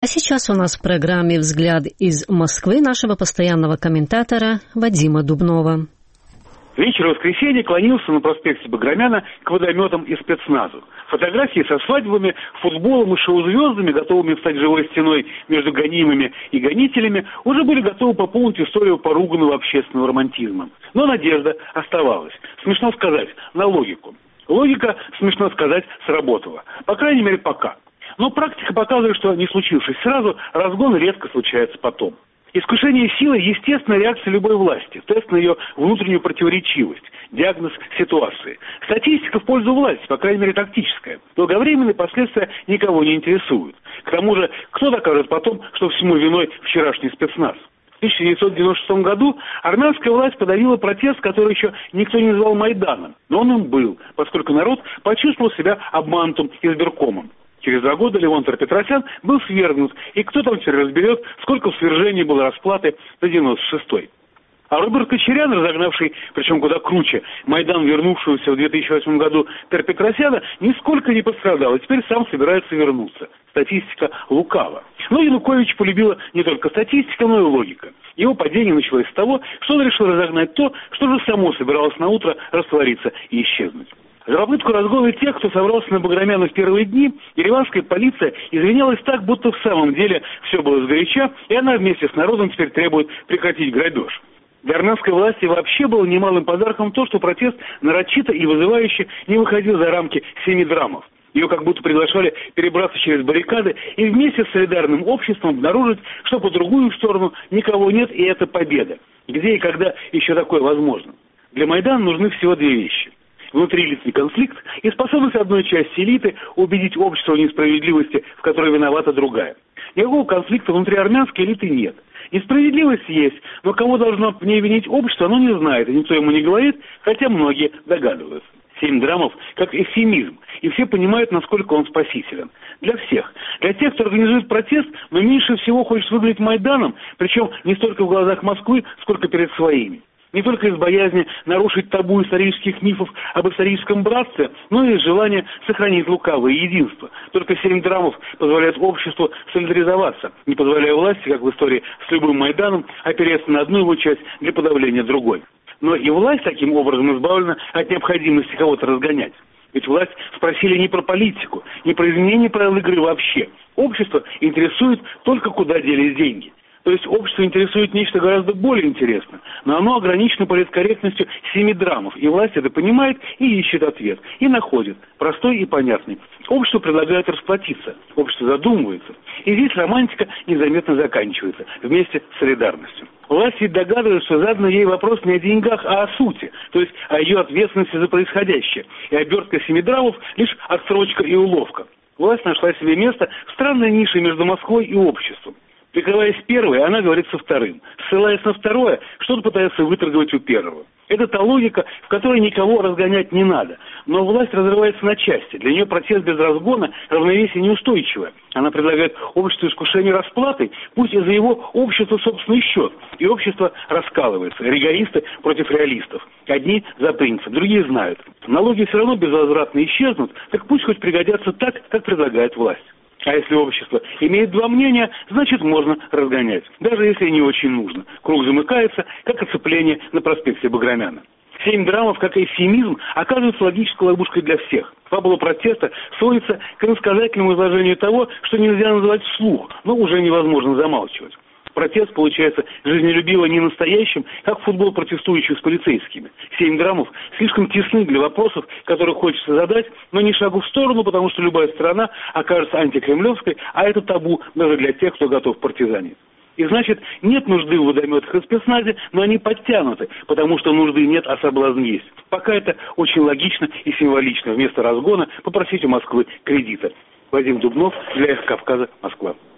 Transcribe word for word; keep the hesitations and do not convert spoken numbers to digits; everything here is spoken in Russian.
А сейчас у нас в программе «Взгляд из Москвы» нашего постоянного комментатора Вадима Дубнова. Вечер воскресенья клонился на проспекте Баграмяна к водометам и спецназу. Фотографии со свадьбами, футболом и шоу-звездами, готовыми стать живой стеной между гонимыми и гонителями, уже были готовы пополнить историю поруганного общественного романтизма. Но надежда оставалась. Смешно сказать, на логику. Логика, смешно сказать, сработала. По крайней мере, пока. Но практика показывает, что, не случившись сразу, разгон редко случается потом. Искушение силой – естественная реакция любой власти, тест на ее внутреннюю противоречивость, диагноз ситуации. Статистика в пользу власти, по крайней мере тактическая. Долговременные последствия никого не интересуют. К тому же, кто докажет потом, что всему виной вчерашний спецназ? В тысяча девятьсот девяносто шестом году армянская власть подавила протест, который еще никто не назвал Майданом. Но он им был, поскольку народ почувствовал себя обманутым избиркомом. Через два года Левон Петросян был свергнут, и кто там теперь разберет, сколько в свержении было расплаты за девяносто шестой. А Роберт Кочарян, разогнавший, причем куда круче, Майдан, вернувшегося в две тысячи восьмом году Петросяна, нисколько не пострадал, и теперь сам собирается вернуться. Статистика лукава. Но Янукович полюбила не только статистика, но и логика. Его падение началось с того, что он решил разогнать то, что же само собиралось на утро раствориться и исчезнуть. За попытку разгона тех, кто собрался на Баграмяна в первые дни, ереванская полиция извинялась так, будто в самом деле все было сгоряча, и она вместе с народом теперь требует прекратить грабеж. Для армянской власти вообще было немалым подарком то, что протест нарочито и вызывающе не выходил за рамки семи драмов. Ее как будто приглашали перебраться через баррикады и вместе с солидарным обществом обнаружить, что по другую сторону никого нет, и это победа. Где и когда еще такое возможно? Для Майдана нужны всего две вещи. Внутриличный конфликт и способность одной части элиты убедить общество в несправедливости, в которой виновата другая. Никакого конфликта внутри армянской элиты нет. Несправедливость есть, но кого должно в ней винить общество, оно не знает, и никто ему не говорит, хотя многие догадываются. Семь драмов как эвфемизм, и все понимают, насколько он спасителен. Для всех. Для тех, кто организует протест, но меньше всего хочет выглядеть Майданом, причем не столько в глазах Москвы, сколько перед своими. Не только из боязни нарушить табу исторических мифов об историческом братстве, но и из желания сохранить лукавое единство. Только семь драмов позволяют обществу солидаризоваться, не позволяя власти, как в истории с любым Майданом, опереться на одну его часть для подавления другой. Но и власть таким образом избавлена от необходимости кого-то разгонять. Ведь власть спросили не про политику, не про изменение правил игры вообще. Общество интересует только, куда делись деньги. То есть общество интересует нечто гораздо более интересное, но оно ограничено политкорректностью семи драмов, и власть это понимает и ищет ответ, и находит, простой и понятный. Общество предлагает расплатиться, общество задумывается, и здесь романтика незаметно заканчивается, вместе с солидарностью. Власть ведь догадывается, что задан ей вопрос не о деньгах, а о сути, то есть о ее ответственности за происходящее, и обертка семи драмов лишь отсрочка и уловка. Власть нашла себе место в странной нише между Москвой и обществом. Прикрываясь первой, она говорит со вторым. Ссылаясь на второе, что-то пытается выторговать у первого. Это та логика, в которой никого разгонять не надо. Но власть разрывается на части. Для нее протест без разгона равновесие неустойчивое. Она предлагает обществу искушение расплатой, пусть и за его общество собственный счет. И общество раскалывается. Ригористы против реалистов. Одни за принцип, другие знают. Налоги все равно безвозвратно исчезнут, так пусть хоть пригодятся так, как предлагает власть. А если общество имеет два мнения, значит можно разгонять, даже если не очень нужно. Круг замыкается, как оцепление на проспекте Баграмяна. Семь драмов, как эвфемизм, оказывается логической ловушкой для всех. Фабула протеста сводится к иносказательному изложению того, что нельзя называть вслух, но уже невозможно замалчивать. Протест получается жизнелюбиво не настоящим, как футбол протестующих с полицейскими. Семь драмов слишком тесны для вопросов, которые хочется задать, но не шагу в сторону, потому что любая страна окажется антикремлевской, а это табу даже для тех, кто готов партизанить. И значит, нет нужды в водометах и спецназе, но они подтянуты, потому что нужды нет, а соблазн есть. Пока это очень логично и символично вместо разгона попросить у Москвы кредита. Вадим Дубнов, для «Эхо Кавказа», Москва.